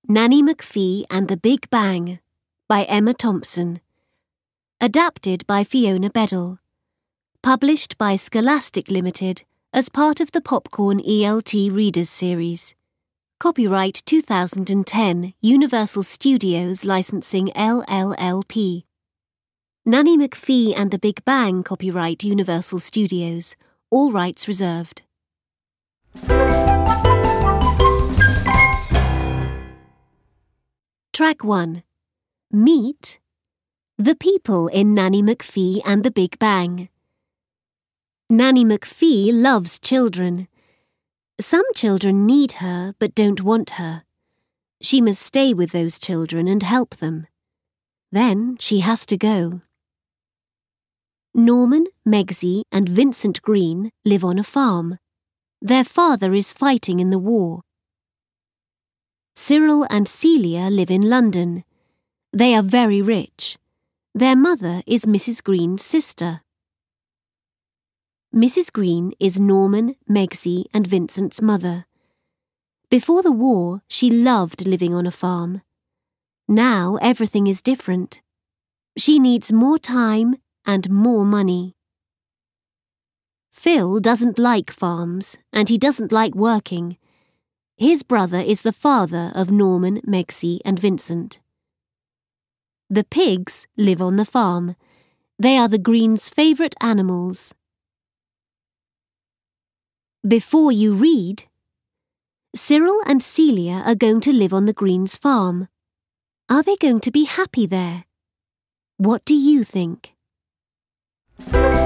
Nanny McPhee and the Big Bang by Emma Thompson. Adapted by Fiona Bedell. Published by Scholastic Limited as part of the Popcorn ELT Readers Series. Copyright 2010 Universal Studios Licensing LLLP. Nanny McPhee and the Big Bang copyright Universal Studios. All rights reserved. Track 1. Meet the people in Nanny McPhee and the Big Bang. Nanny McPhee loves children. Some children need her but don't want her. She must stay with those children and help them. Then she has to go. Norman, Megsie and Vincent Green live on a farm. Their father is fighting in the war. Cyril and Celia live in London. They are very rich. Their mother is Mrs. Green's sister. Mrs. Green is Norman, Megsie and Vincent's mother. Before the war, she loved living on a farm. Now everything is different. She needs more time and more money. Phil doesn't like farms and he doesn't like working. His brother is the father of Norman, Megsie and Vincent. The pigs live on the farm. They are the Greens' favourite animals. Before you read, Cyril and Celia are going to live on the Greens' farm. Are they going to be happy there? What do you think?